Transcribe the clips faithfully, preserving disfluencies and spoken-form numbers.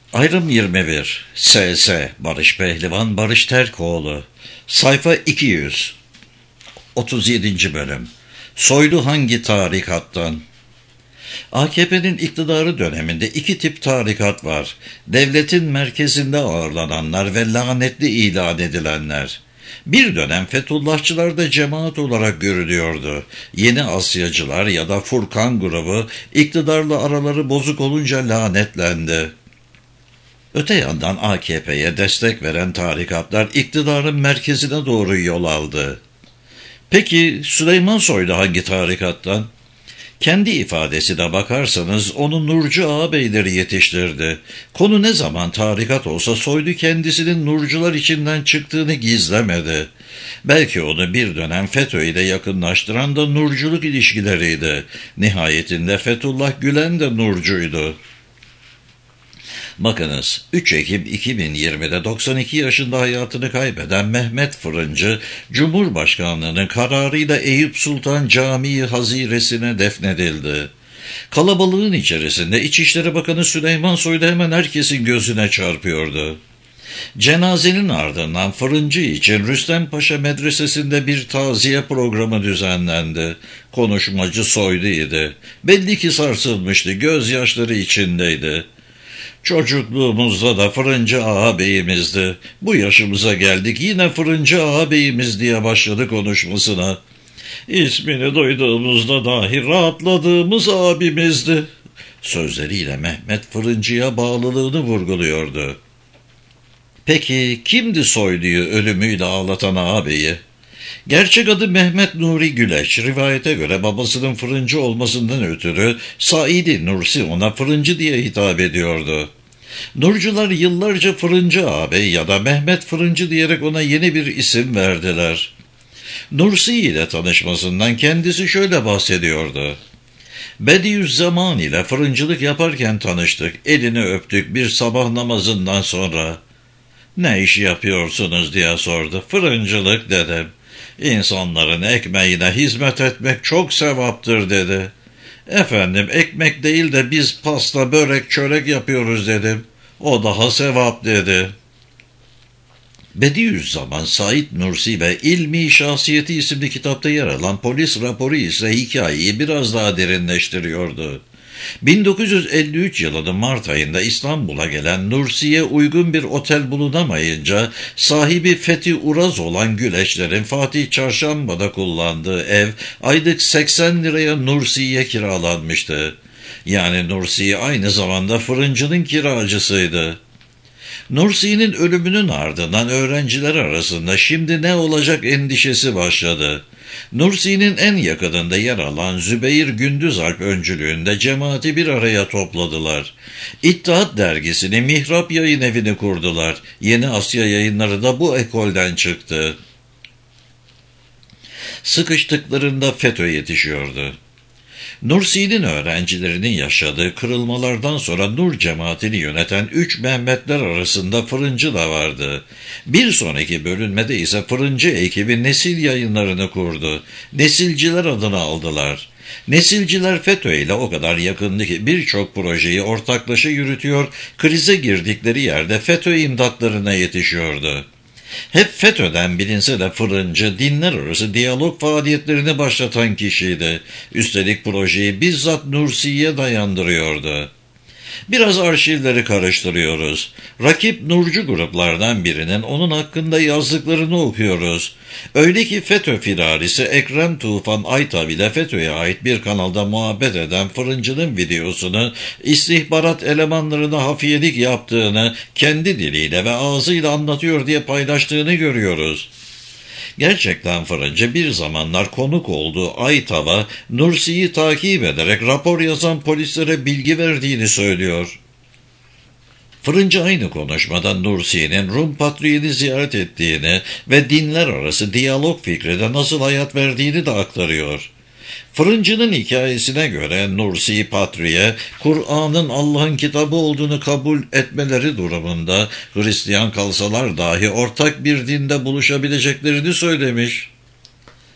Ayrım yirmi bir. S S Barış Pehlivan Barış Terkoğlu. Sayfa iki yüz. otuz yedinci bölüm. Soylu hangi tarikattan? A K P'nin iktidarı döneminde iki tip tarikat var. Devletin merkezinde ağırlananlar ve lanetli ilan edilenler. Bir dönem Fethullahçılar da cemaat olarak görülüyordu. Yeni Asyacılar ya da Furkan grubu iktidarla araları bozuk olunca lanetlendi. Öte yandan A K P'ye destek veren tarikatlar iktidarın merkezine doğru yol aldı. Peki Süleyman Soylu hangi tarikattan? Kendi ifadesine bakarsanız onu Nurcu ağabeyleri yetiştirdi. Konu ne zaman tarikat olsa Soylu kendisinin Nurcular içinden çıktığını gizlemedi. Belki onu bir dönem FETÖ ile yakınlaştıran da Nurculuk ilişkileriydi. Nihayetinde Fethullah Gülen de Nurcuydu. Bakınız, üç Ekim iki bin yirmide doksan iki yaşında hayatını kaybeden Mehmet Fırıncı, Cumhurbaşkanlığının kararıyla Eyüp Sultan Camii Haziresine defnedildi. Kalabalığın içerisinde İçişleri Bakanı Süleyman Soylu hemen herkesin gözüne çarpıyordu. Cenazenin ardından Fırıncı için Rüstem Paşa Medresesi'nde bir taziye programı düzenlendi. Konuşmacı Soylu'ydu. Belli ki sarsılmıştı, gözyaşları içindeydi. Çocukluğumuzda da Fırıncı ağabeyimizdi. Bu yaşımıza geldik yine Fırıncı ağabeyimiz diye başladı konuşmasına. İsmini duyduğumuzda dahi rahatladığımız abimizdi. Sözleriyle Mehmet Fırıncı'ya bağlılığını vurguluyordu. Peki kimdi Soylu'yu ölümüyle ağlatan ağabeyi? Gerçek adı Mehmet Nuri Güleç. Rivayete göre babasının fırıncı olmasından ötürü Said Nursi ona fırıncı diye hitap ediyordu. Nurcular yıllarca Fırıncı ağabey ya da Mehmet Fırıncı diyerek ona yeni bir isim verdiler. Nursi ile tanışmasından kendisi şöyle bahsediyordu. Bediüzzaman ile fırıncılık yaparken tanıştık. Elini öptük bir sabah namazından sonra. Ne iş yapıyorsunuz diye sordu. Fırıncılık dedim. İnsanların ekmeğine hizmet etmek çok sevaptır dedi. Efendim ekmek değil de biz pasta, börek, çörek yapıyoruz dedim. O daha sevap dedi. Bediüzzaman Said Nursi ve İlmi Şahsiyeti isimli kitapta yer alan polis raporu ise hikayeyi biraz daha derinleştiriyordu. bin dokuz yüz elli üç yılının Mart ayında İstanbul'a gelen Nursi'ye uygun bir otel bulunamayınca sahibi Fethi Uraz olan Güleçlerin Fatih Çarşamba'da kullandığı ev aylık seksen liraya Nursi'ye kiralanmıştı. Yani Nursi aynı zamanda fırıncının kiracısıydı. Nursi'nin ölümünün ardından öğrenciler arasında şimdi ne olacak endişesi başladı. Nursi'nin en yakınında yer alan Zübeyir Gündüzalp öncülüğünde cemaati bir araya topladılar. İttihat dergisini Mihrap Yayın Evi'ni kurdular. Yeni Asya Yayınları da bu ekolden çıktı. Sıkıştıklarında FETÖ yetişiyordu. Nursi'nin öğrencilerinin yaşadığı kırılmalardan sonra Nur cemaatini yöneten üç Mehmetler arasında Fırıncı da vardı. Bir sonraki bölünmede ise Fırıncı ekibi Nesil Yayınlarını kurdu. Nesilciler adını aldılar. Nesilciler FETÖ ile o kadar yakındı ki birçok projeyi ortaklaşa yürütüyor, krize girdikleri yerde FETÖ imdatlarına yetişiyordu. Hep FETÖ'den bilinse de Fırıncı, dinler arası diyalog faaliyetlerini başlatan kişiydi. Üstelik projeyi bizzat Nursi'ye dayandırıyordu. Biraz arşivleri karıştırıyoruz. Rakip Nurcu gruplardan birinin onun hakkında yazdıklarını okuyoruz. Öyle ki FETÖ firarisi Ekrem Tufan Aytav ile FETÖ'ye ait bir kanalda muhabbet eden Fırıncı'nın videosunu istihbarat elemanlarına hafiyelik yaptığını kendi diliyle ve ağzıyla anlatıyor diye paylaştığını görüyoruz. Gerçekten Fırıncı bir zamanlar konuk olduğu Aytav'a Nursi'yi takip ederek rapor yazan polislere bilgi verdiğini söylüyor. Fırıncı aynı konuşmada Nursi'nin Rum Patriğini ziyaret ettiğini ve dinler arası diyalog fikrine nasıl hayat verdiğini de aktarıyor. Fırıncı'nın hikayesine göre Nursi Patri'ye Kur'an'ın Allah'ın kitabı olduğunu kabul etmeleri durumunda Hristiyan kalsalar dahi ortak bir dinde buluşabileceklerini söylemiş.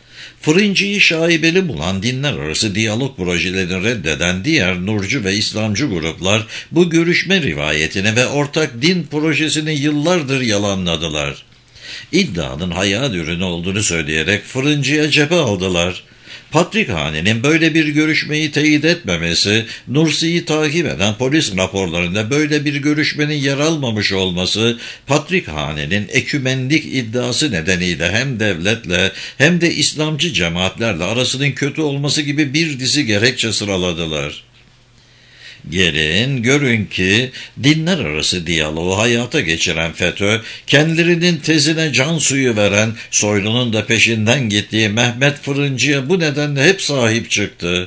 Fırıncıyı şaibeli bulan dinler arası diyalog projelerini reddeden diğer Nurcu ve İslamcı gruplar bu görüşme rivayetini ve ortak din projesini yıllardır yalanladılar. İddianın hayal ürünü olduğunu söyleyerek Fırıncı'ya cephe aldılar. Patrikhane'nin böyle bir görüşmeyi teyit etmemesi, Nursi'yi takip eden polis raporlarında böyle bir görüşmenin yer almamış olması, Patrikhane'nin ekümenlik iddiası nedeniyle hem devletle hem de İslamcı cemaatlerle arasının kötü olması gibi bir dizi gerekçe sıraladılar. Gelin görün ki dinler arası diyaloğu hayata geçiren FETÖ, kendilerinin tezine can suyu veren, Soylu'nun da peşinden gittiği Mehmet Fırıncı'ya bu nedenle hep sahip çıktı.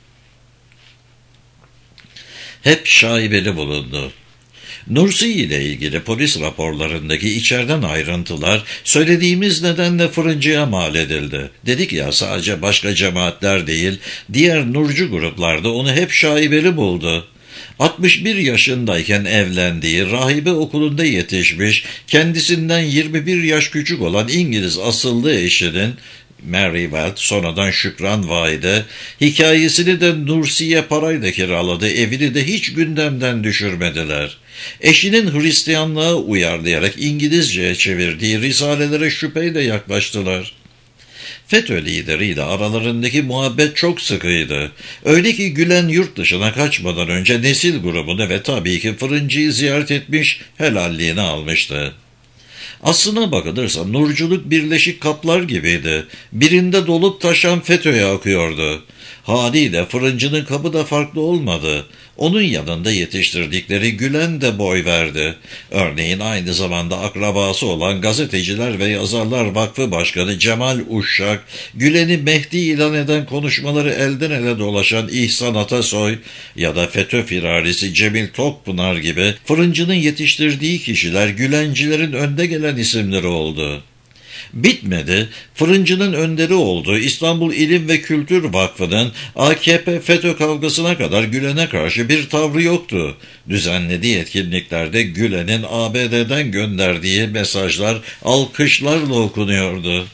Hep şaibeli bulundu. Nursi ile ilgili polis raporlarındaki içeriden ayrıntılar söylediğimiz nedenle Fırıncı'ya mal edildi. Dedik ya, sadece başka cemaatler değil, diğer Nurcu gruplarda onu hep şaibeli buldu. altmış bir yaşındayken evlendiği, rahibe okulunda yetişmiş, kendisinden yirmi bir yaş küçük olan İngiliz asıllı eşinin, Mary Weld, sonradan Şükran Vahide, hikayesini de Nursi'ye parayla kiraladı, evini de hiç gündemden düşürmediler. Eşinin Hristiyanlığa uyarlayarak İngilizceye çevirdiği risalelere şüpheyle yaklaştılar. FETÖ lideriyle aralarındaki muhabbet çok sıkıydı. Öyle ki Gülen yurt dışına kaçmadan önce Nesil grubunu ve tabii ki Fırıncı'yı ziyaret etmiş, helalliğini almıştı. Aslına bakılırsa Nurculuk birleşik kaplar gibiydi. Birinde dolup taşan FETÖ'ye akıyordu. Haliyle Fırıncı'nın kabı da farklı olmadı. Onun yanında yetiştirdikleri Gülen de boy verdi. Örneğin aynı zamanda akrabası olan Gazeteciler ve Yazarlar Vakfı Başkanı Cemal Uşşak, Gülen'i Mehdi ilan eden konuşmaları elden ele dolaşan İhsan Atasoy ya da FETÖ firarisi Cemil Tokpınar gibi Fırıncı'nın yetiştirdiği kişiler Gülencilerin önde gelen isimleri oldu. Bitmedi, Fırıncı'nın önderi olduğu İstanbul İlim ve Kültür Vakfı'nın A K P FETÖ kavgasına kadar Gülen'e karşı bir tavrı yoktu. Düzenlediği etkinliklerde Gülen'in A B D'den gönderdiği mesajlar alkışlarla okunuyordu.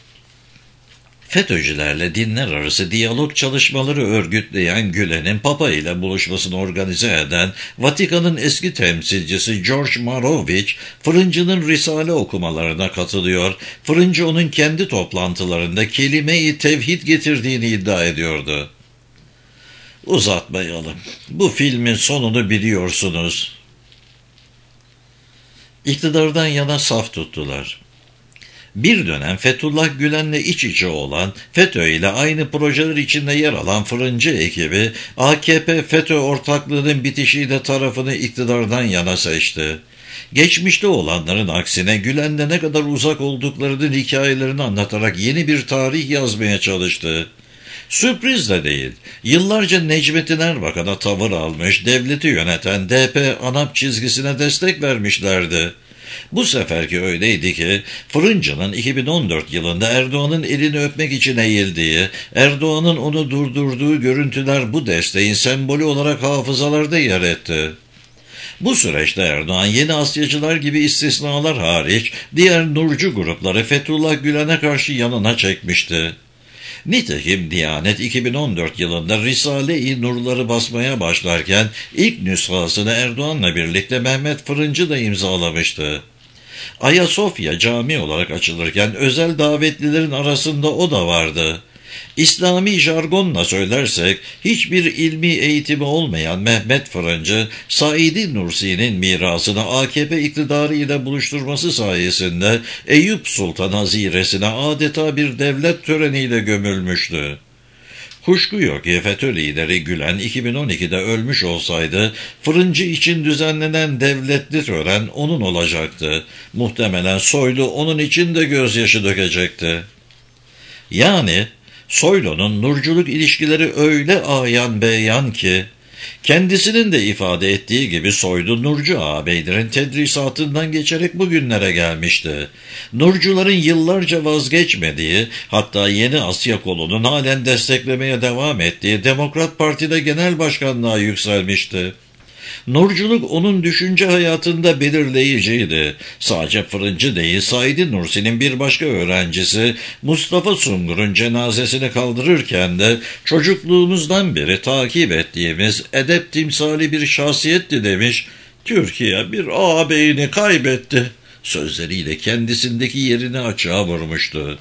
FETÖ'cülerle dinler arası diyalog çalışmaları örgütleyen Gülen'in Papa ile buluşmasını organize eden Vatikan'ın eski temsilcisi George Marovic, Fırıncı'nın risale okumalarına katılıyor, Fırıncı onun kendi toplantılarında kelime-i tevhid getirdiğini iddia ediyordu. Uzatmayalım, bu filmin sonunu biliyorsunuz. İktidardan yana saf tuttular. Bir dönem Fethullah Gülen'le iç içe olan, FETÖ ile aynı projeler içinde yer alan Fırıncı ekibi, A K P FETÖ ortaklığının bitişiyle tarafını iktidardan yana seçti. Geçmişte olanların aksine Gülen'le ne kadar uzak olduklarının hikayelerini anlatarak yeni bir tarih yazmaya çalıştı. Sürpriz de değil, yıllarca Necmettin Erbakan'a tavır almış, devleti yöneten D P ANAP çizgisine destek vermişlerdi. Bu seferki öyleydi ki, Fırıncı'nın iki bin on dört yılında Erdoğan'ın elini öpmek için eğildiği, Erdoğan'ın onu durdurduğu görüntüler bu desteğin sembolü olarak hafızalarda yer etti. Bu süreçte Erdoğan yeni Asyacılar gibi istisnalar hariç diğer Nurcu grupları Fethullah Gülen'e karşı yanına çekmişti. Nitekim Diyanet iki bin on dört yılında Risale-i Nurları basmaya başlarken ilk nüshasını Erdoğan'la birlikte Mehmet Fırıncı da imzalamıştı. Ayasofya cami olarak açılırken özel davetlilerin arasında o da vardı. İslami jargonla söylersek, hiçbir ilmi eğitimi olmayan Mehmet Fırıncı, Said Nursi'nin mirasını A K P iktidarı ile buluşturması sayesinde Eyüp Sultan Haziresine adeta bir devlet töreniyle gömülmüştü. Kuşku yok ki FETÖ lideri Gülen iki bin on ikide ölmüş olsaydı, Fırıncı için düzenlenen devletli tören onun olacaktı. Muhtemelen Soylu onun için de gözyaşı dökecekti. Yani Soylu'nun Nurculuk ilişkileri öyle ayan beyan ki, kendisinin de ifade ettiği gibi Soylu Nurcu ağabeylerin tedrisatından geçerek bugünlere gelmişti. Nurcuların yıllarca vazgeçmediği, hatta yeni Asya kolunun halen desteklemeye devam ettiği Demokrat Parti'de genel başkanlığa yükselmişti. Nurculuk onun düşünce hayatında belirleyiciydi. Sadece Fırıncı değil, Said Nursi'nin bir başka öğrencisi Mustafa Sungur'un cenazesini kaldırırken de çocukluğumuzdan beri takip ettiğimiz edep timsali bir şahsiyetti demiş. Türkiye bir ağabeyini kaybetti sözleriyle kendisindeki yerini açığa vurmuştu.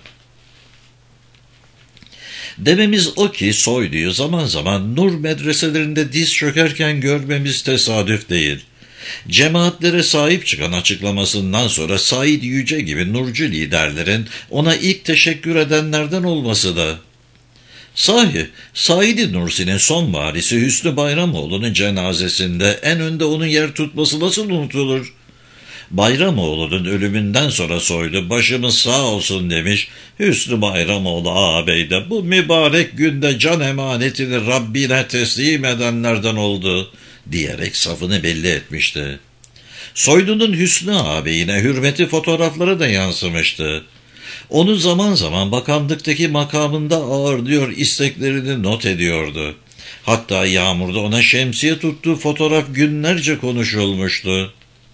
Dememiz o ki Soylu'yu zaman zaman Nur medreselerinde diz çökerken görmemiz tesadüf değil. Cemaatlere sahip çıkan açıklamasından sonra Said Yüce gibi Nurcu liderlerin ona ilk teşekkür edenlerden olması da. Sahi, Said Nursi'nin son varisi Hüsnü Bayramoğlu'nun cenazesinde en önde onun yer tutması nasıl unutulur? Bayramoğlu'nun ölümünden sonra Soylu başımız sağ olsun demiş. Hüsnü Bayramoğlu ağabey de bu mübarek günde can emanetini Rabbine teslim edenlerden oldu diyerek safını belli etmişti. Soylu'nun Hüsnü ağabeyine hürmeti fotoğrafları da yansımıştı. Onu zaman zaman bakanlıktaki makamında ağırlıyor, isteklerini not ediyordu. Hatta yağmurda ona şemsiye tuttuğu fotoğraf günlerce konuşulmuştu.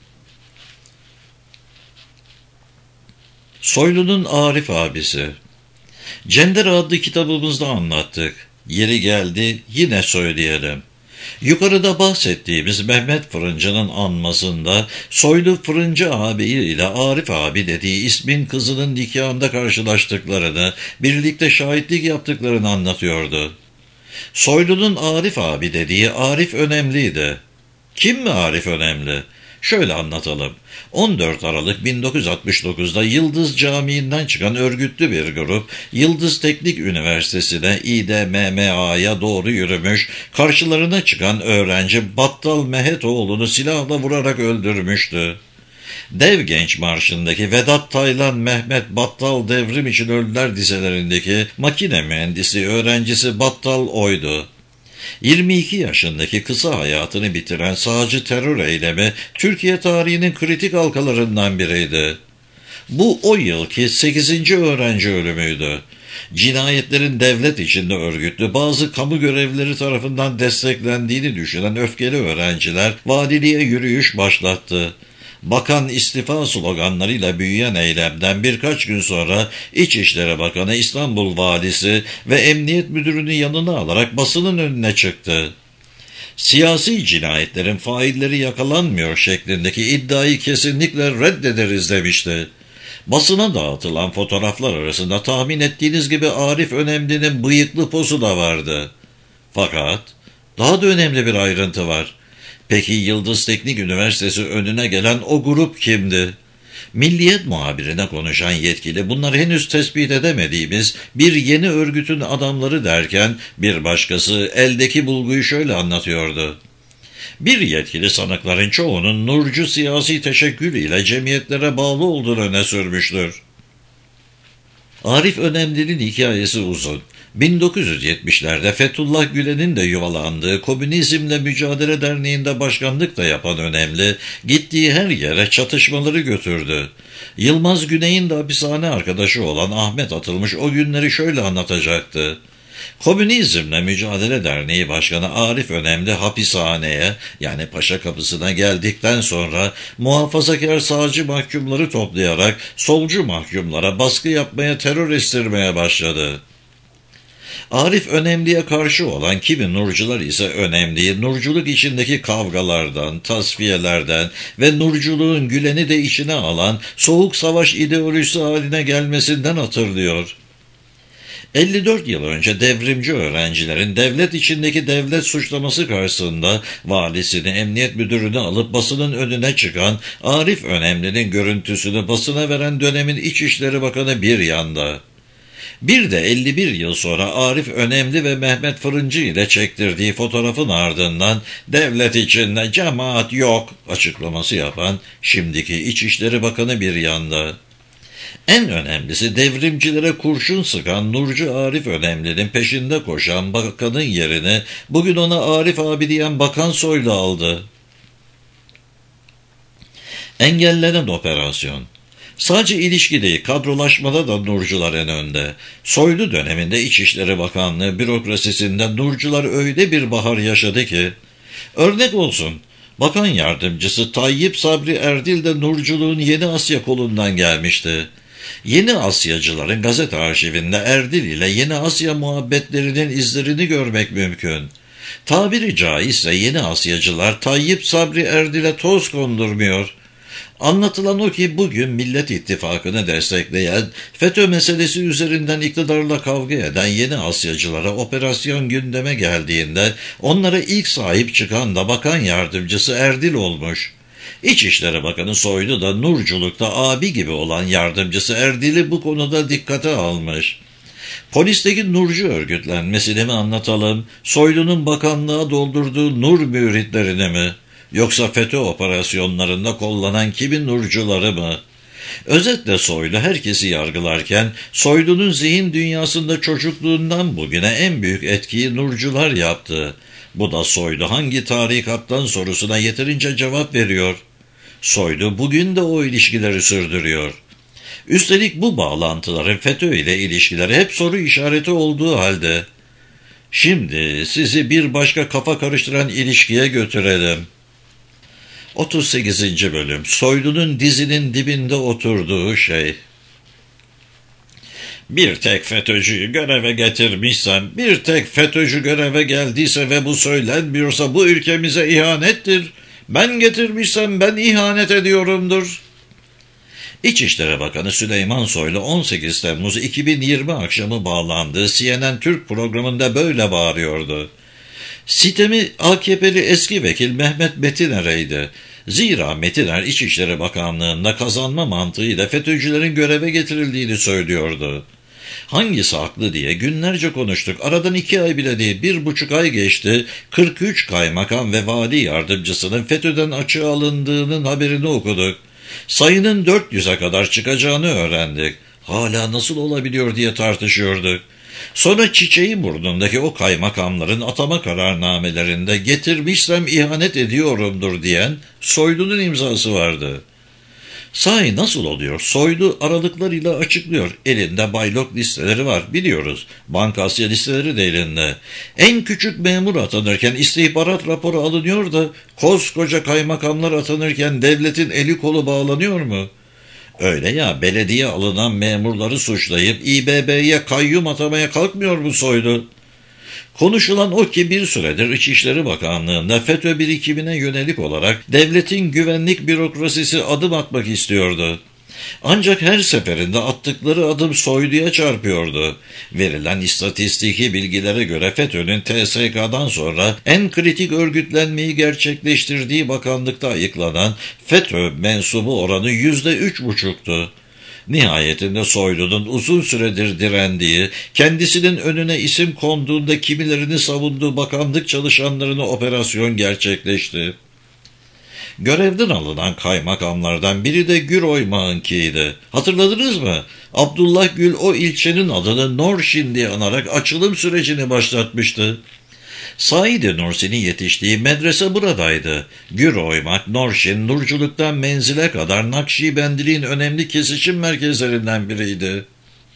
Soylu'nun Arif abisi. Cender adlı kitabımızda anlattık. Yeri geldi yine söyleyelim. Yukarıda bahsettiğimiz Mehmet Fırıncı'nın anmasında Soylu Fırıncı ağabeyi ile Arif abi dediği ismin kızının nikahında karşılaştıklarını, birlikte şahitlik yaptıklarını anlatıyordu. Soylu'nun Arif abi dediği Arif Önemli'ydi. Kim mi Arif Önemli? Şöyle anlatalım. on dört Aralık bin dokuz yüz altmış dokuz'da Yıldız Camii'nden çıkan örgütlü bir grup, Yıldız Teknik Üniversitesi'ne İ D M M A'ya doğru yürümüş, karşılarına çıkan öğrenci Battal Mehetoğlu'nu silahla vurarak öldürmüştü. Dev Genç Marşı'ndaki Vedat Taylan Mehmet Battal devrim için öldüler dizelerindeki makine mühendisi öğrencisi Battal oydu. yirmi iki yaşındaki kısa hayatını bitiren sağcı terör eylemi Türkiye tarihinin kritik halkalarından biriydi. Bu o yılki sekizinci öğrenci ölümüydü. Cinayetlerin devlet içinde örgütlü bazı kamu görevlileri tarafından desteklendiğini düşünen öfkeli öğrenciler valiliğe yürüyüş başlattı. Bakan istifa sloganlarıyla büyüyen eylemden birkaç gün sonra İçişleri Bakanı, İstanbul Valisi ve Emniyet Müdürünü yanına alarak basının önüne çıktı. Siyasi cinayetlerin failleri yakalanmıyor şeklindeki iddiayı kesinlikle reddederiz demişti. Basına dağıtılan fotoğraflar arasında tahmin ettiğiniz gibi Arif Önemli'nin bıyıklı pozu da vardı. Fakat daha da önemli bir ayrıntı var. Peki Yıldız Teknik Üniversitesi önüne gelen o grup kimdi? Milliyet muhabirine konuşan yetkili bunlar henüz tespit edemediğimiz bir yeni örgütün adamları derken bir başkası eldeki bulguyu şöyle anlatıyordu. Bir yetkili sanıkların çoğunun nurcu siyasi teşekkül ile cemiyetlere bağlı olduğunu öne sürmüştür. Arif Önemli'nin hikayesi uzun. bin dokuz yüz yetmiş'lerde Fethullah Gülen'in de yuvalandığı Komünizmle Mücadele Derneği'nde başkanlık da yapan Önemli, gittiği her yere çatışmaları götürdü. Yılmaz Güney'in de hapishane arkadaşı olan Ahmet Atılmış o günleri şöyle anlatacaktı. Komünizmle Mücadele Derneği Başkanı Arif Önemli hapishaneye, yani Paşa Kapısı'na geldikten sonra muhafazakar sağcı mahkumları toplayarak solcu mahkumlara baskı yapmaya, terör estirmeye başladı. Arif Önemli'ye karşı olan kimi nurcular ise Önemli'yi nurculuk içindeki kavgalardan, tasfiyelerden ve nurculuğun Gülen'i de içine alan soğuk savaş ideolojisi haline gelmesinden hatırlıyor. elli dört yıl önce devrimci öğrencilerin devlet içindeki devlet suçlaması karşısında valisini, emniyet müdürünü alıp basının önüne çıkan Arif Önemli'nin görüntüsünü basına veren dönemin İçişleri Bakanı bir yanda. Bir de elli bir yıl sonra Arif Önemli ve Mehmet Fırıncı ile çektirdiği fotoğrafın ardından devlet içinde cemaat yok açıklaması yapan şimdiki İçişleri Bakanı bir yanda. En önemlisi devrimcilere kurşun sıkan Nurcu Arif Önemli'nin peşinde koşan bakanın yerine bugün ona Arif abi diyen Bakan Soylu aldı. Engellenen operasyon. Sadece ilişki değil, kadrolaşmada da Nurcular en önde. Soylu döneminde İçişleri Bakanlığı bürokrasisinde Nurcular öyle bir bahar yaşadı ki, örnek olsun, Bakan yardımcısı Tayyip Sabri Erdil de Nurculuğun Yeni Asya kolundan gelmişti. Yeni Asyacıların gazete arşivinde Erdil ile Yeni Asya muhabbetlerinin izlerini görmek mümkün. Tabiri caizse Yeni Asyacılar Tayyip Sabri Erdil'e toz kondurmuyor. Anlatılan o ki bugün Millet İttifakı'nı destekleyen, FETÖ meselesi üzerinden iktidarla kavga eden Yeni Asyacılara operasyon gündeme geldiğinde onlara ilk sahip çıkan da bakan yardımcısı Erdil olmuş. İçişleri Bakanı Soylu da Nurculuk'ta abi gibi olan yardımcısı Erdil'i bu konuda dikkate almış. Polisteki Nurcu örgütlenmesini mi anlatalım, Soylu'nun bakanlığa doldurduğu Nur müritlerini mi? Yoksa FETÖ operasyonlarında kollanan kimin nurcuları mı? Özetle Soylu herkesi yargılarken Soylu'nun zihin dünyasında çocukluğundan bugüne en büyük etkiyi nurcular yaptı. Bu da Soylu hangi tarikattan sorusuna yeterince cevap veriyor. Soylu bugün de o ilişkileri sürdürüyor. Üstelik bu bağlantıların FETÖ ile ilişkileri hep soru işareti olduğu halde. Şimdi sizi bir başka kafa karıştıran ilişkiye götürelim. otuz sekizinci bölüm. Soylu'nun dizinin dibinde oturduğu şey. Bir tek FETÖ'cüyü göreve getirmişsem, bir tek FETÖ'cü göreve geldiyse ve bu söylenmiyorsa bu ülkemize ihanettir. Ben getirmişsem ben ihanet ediyorumdur. İçişleri Bakanı Süleyman Soylu on sekiz Temmuz iki bin yirmi akşamı bağlandığı C N N Türk programında böyle bağırıyordu. Sitemi A K P'li eski vekil Mehmet Metiner'eydi. Zira Metiner İçişleri Bakanlığı'nda kazanma mantığıyla FETÖ'cülerin göreve getirildiğini söylüyordu. Hangisi haklı diye günlerce konuştuk. Aradan iki ay bile değil, bir buçuk ay geçti. kırk üç kaymakam ve vali yardımcısının FETÖ'den açığa alındığının haberini okuduk. Sayının dört yüze kadar çıkacağını öğrendik. Hala nasıl olabiliyor diye tartışıyorduk. Sonra çiçeği burnundaki o kaymakamların atama kararnamelerinde getirmişsem ihanet ediyorumdur diyen Soylu'nun imzası vardı. Sahi nasıl oluyor? Soylu aralıklarıyla açıklıyor. Elinde baylok listeleri var, biliyoruz. Bankasya listeleri de elinde. En küçük memur atanırken istihbarat raporu alınıyor da koskoca kaymakamlar atanırken devletin eli kolu bağlanıyor mu? Öyle ya, belediye alınan memurları suçlayıp İ B B'ye kayyum atamaya kalkmıyor mu Soylu? Konuşulan o ki bir süredir İçişleri Bakanlığı'nda FETÖ birikimine yönelik olarak devletin güvenlik bürokrasisi adım atmak istiyordu. Ancak her seferinde attıkları adım Soylu'ya çarpıyordu. Verilen istatistiki bilgilere göre FETÖ'nün T S K'dan sonra en kritik örgütlenmeyi gerçekleştirdiği bakanlıkta ayıklanan FETÖ mensubu oranı yüzde üç buçuktu. Nihayetinde Soylu'nun uzun süredir direndiği, kendisinin önüne isim konduğunda kimilerini savunduğu bakanlık çalışanlarına operasyon gerçekleşti. Görevden alınan kaymakamlardan biri de Gür Oymağ'ınkiydi. Hatırladınız mı? Abdullah Gül o ilçenin adını Norşin diye anarak açılım sürecini başlatmıştı. Said Nursi'nin yetiştiği medrese buradaydı. Gür Oymak, Norşin, Nurculuk'tan Menzil'e kadar Nakşibendiliğin önemli kesişim merkezlerinden biriydi.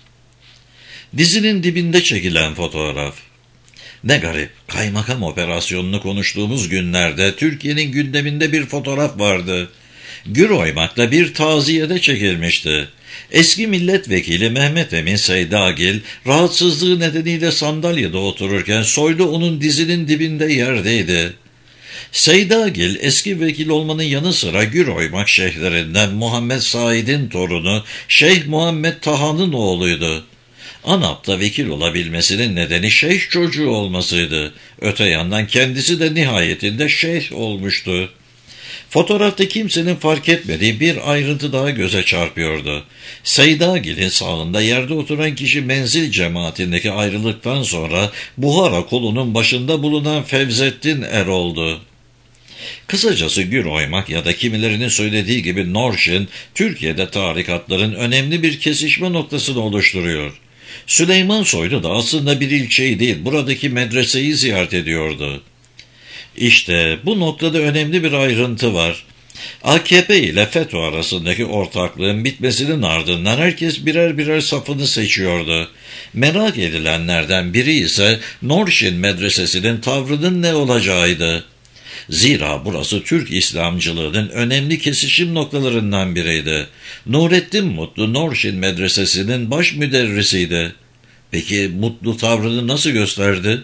Dizinin dibinde çekilen fotoğraf. Ne garip, kaymakam operasyonunu konuştuğumuz günlerde Türkiye'nin gündeminde bir fotoğraf vardı. Gür Oymak'la bir taziyede çekilmişti. Eski milletvekili Mehmet Emin Seydagil rahatsızlığı nedeniyle sandalyede otururken Soylu onun dizinin dibinde yerdeydi. Seydagil eski vekil olmanın yanı sıra Gür Oymak şeyhlerinden Muhammed Said'in torunu Şeyh Muhammed Taha'nın oğluydu. ANAP'ta vekil olabilmesinin nedeni şeyh çocuğu olmasıydı. Öte yandan kendisi de nihayetinde şeyh olmuştu. Fotoğrafta kimsenin fark etmediği bir ayrıntı daha göze çarpıyordu. Seydagil'in sağında yerde oturan kişi Menzil cemaatindeki ayrılıktan sonra Buhara kolunun başında bulunan Fevzettin Erol'du. Kısacası Gür Oymak ya da kimilerinin söylediği gibi Norşin, Türkiye'de tarikatların önemli bir kesişme noktasını oluşturuyor. Süleyman Soylu da aslında bir ilçeyi değil, buradaki medreseyi ziyaret ediyordu. İşte bu noktada önemli bir ayrıntı var. A K P ile FETÖ arasındaki ortaklığın bitmesinin ardından herkes birer birer safını seçiyordu. Merak edilenlerden biri ise Norşin medresesinin tavrının ne olacağıydı. Zira burası Türk İslamcılığının önemli kesişim noktalarından biriydi. Nurettin Mutlu Norşin Medresesi'nin baş müderrisiydi. Peki Mutlu tavrını nasıl gösterdi?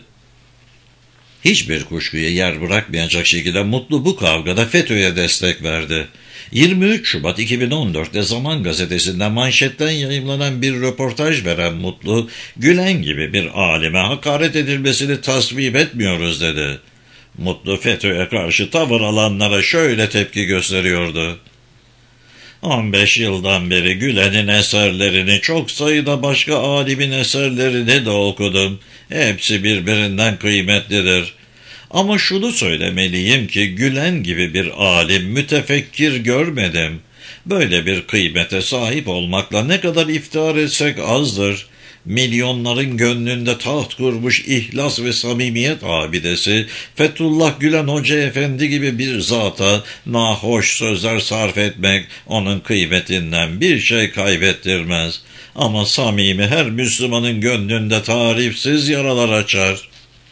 Hiçbir kuşkuya yer bırakmayacak şekilde Mutlu bu kavgada FETÖ'ye destek verdi. yirmi üç Şubat iki bin on dört'te Zaman Gazetesi'nde manşetten yayımlanan bir röportaj veren Mutlu, Gülen gibi bir alime hakaret edilmesini tasvip etmiyoruz dedi. Mutlu FETÖ'ye karşı tavır alanlara şöyle tepki gösteriyordu. on beş yıldan beri Gülen'in eserlerini, çok sayıda başka alimin eserlerini de okudum. Hepsi birbirinden kıymetlidir. Ama şunu söylemeliyim ki Gülen gibi bir alim, mütefekkir görmedim. Böyle bir kıymete sahip olmakla ne kadar iftihar etsek azdır. Milyonların gönlünde taht kurmuş ihlas ve samimiyet abidesi Fethullah Gülen Hoca Efendi gibi bir zata nahoş sözler sarf etmek onun kıymetinden bir şey kaybettirmez. Ama samimi her Müslümanın gönlünde tarifsiz yaralar açar.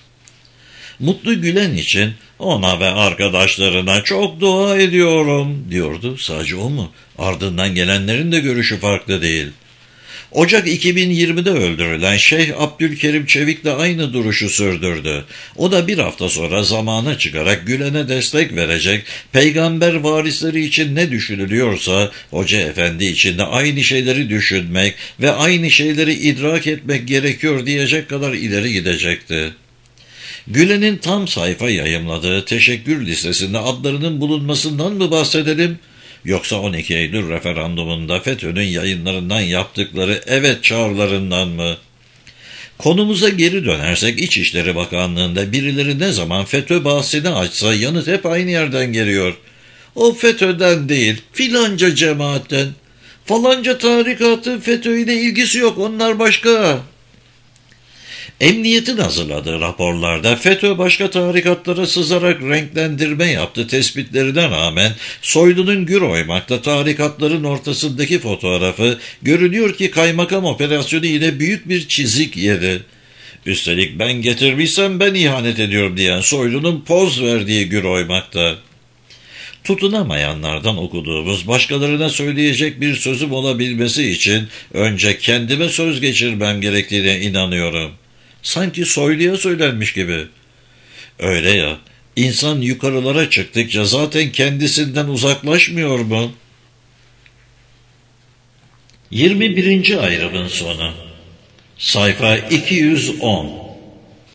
Mutlu Gülen için ona ve arkadaşlarına çok dua ediyorum diyordu. Sadece o mu? Ardından gelenlerin de görüşü farklı değil. Ocak iki bin yirmi'de öldürülen Şeyh Abdülkerim Çevik de aynı duruşu sürdürdü. O da bir hafta sonra zamana çıkarak Gülen'e destek verecek, peygamber varisleri için ne düşünülüyorsa Hoca Efendi için de aynı şeyleri düşünmek ve aynı şeyleri idrak etmek gerekiyor diyecek kadar ileri gidecekti. Gülen'in tam sayfa yayımladığı teşekkür listesinde adlarının bulunmasından mı bahsedelim? Yoksa on iki Eylül referandumunda FETÖ'nün yayınlarından yaptıkları evet çağrılarından mı? Konumuza geri dönersek İçişleri Bakanlığı'nda birileri ne zaman FETÖ bahsini açsa yanıt hep aynı yerden geliyor. O FETÖ'den değil, filanca cemaatten. Falanca tarikatın FETÖ ile ilgisi yok, onlar başka. Emniyetin hazırladığı raporlarda FETÖ başka tarikatlara sızarak renklendirme yaptı tespitlerine rağmen Soylu'nun gür oymakta tarikatların ortasındaki fotoğrafı görünüyor ki kaymakam operasyonu ile büyük bir çizik yedi. Üstelik ben getirmişsem ben ihanet ediyorum diyen Soylu'nun poz verdiği gür oymakta. Tutunamayanlardan okuduğumuz başkalarına söyleyecek bir sözüm olabilmesi için önce kendime söz geçirmem gerektiğine inanıyorum. Sanki Soylu'ya söylenmiş gibi. Öyle ya, insan yukarılara çıktıkça zaten kendisinden uzaklaşmıyor mu? yirmi birinci ayrımın sonu. Sayfa iki yüz on.